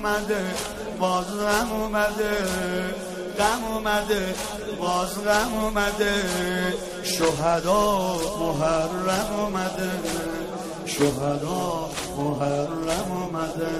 اومده باز غم اومده غم اومده باز غم اومده شهدا محرم اومده شهدا محرم اومده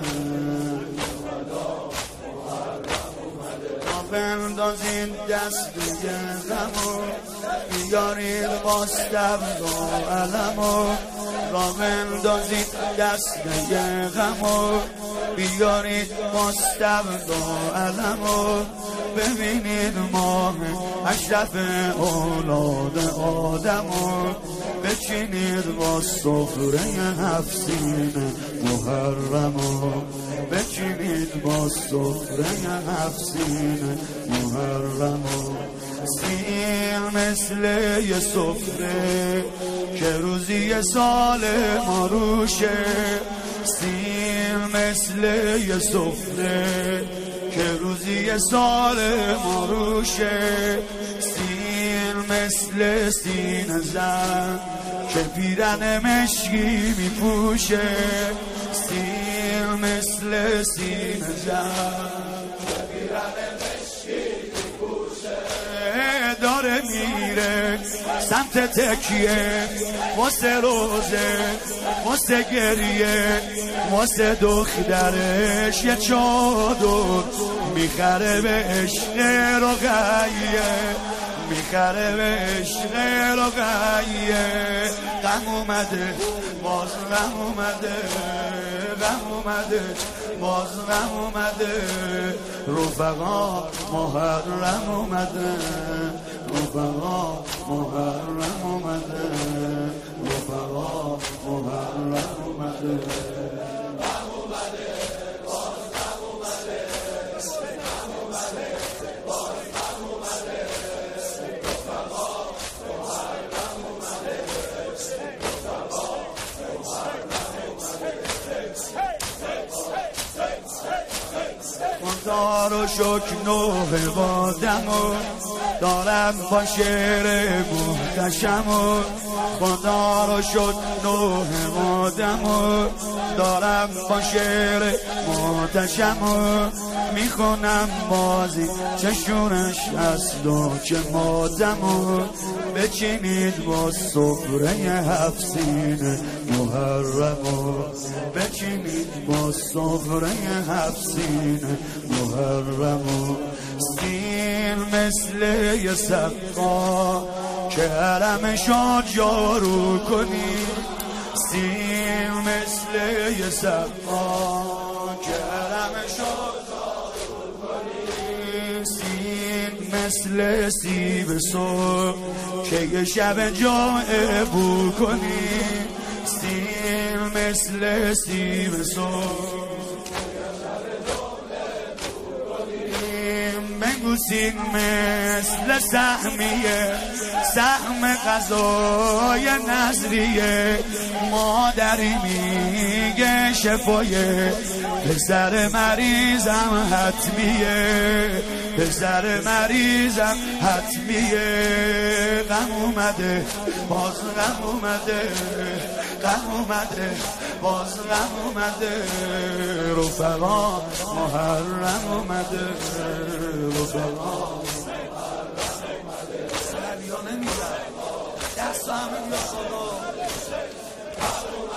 بندازین دست دیگه غمو بیارید باز درد و علمو را بندازین دست دیگه غمو بیارید باز درد و علمو ببینید ماه اشرف اولاد آدمو بچینید با سفره هفسین محرمو بچینید با سفره هفسین محرمو سیر مثل یه سفره که روزی یه سال ما روشه سیر مثل یه سفره که روزی یه سال ما روشه سیر مثل سینه زن که پیرن مشکی میپوشه سیر مثل سینه زن که پیرن مشکی میپوشه داره میره سمت تکیه واسه روزه واسه گریه واسه دخترش یه چادر میخره به عشق رقیه میخره به عشق رقیه غم اومده باز غم اومده غم اومده باز غم اومده رفقا محرم اومده رفقا محرم اومده رفقا محرم اومده غم اومده باز غم اومده غم اومده باز غم اومده رفقا محرم اومده رفقا خدا رو شکر نوه بادمو دارم با شعر محتشمو خدا رو شکر نوه بادمو دارم با شعر محتشمو میخونم بازی چشونش هست و چه مادمو بچینید با سفره هفسین محرمو بچینید با سفره هفسین محرمو سیر مثل یه سقا که حرمشو جارو کنی سیر مثل یه سقا که حرمشو جارو کنی سیر مثل سیب صبح که یه شب جای بو کنی سیر مثل سیب صبح بگوسین مثل سهمیه سهم غذای نظریه مادری میگه شفایه پسر مریضم حتمیه پسر مریضم حتمیه غم اومده باز غم اومده غم اومده باز غم اومده رفقا محرم اومده رفقا دریا نمیزن دست همه یا خدا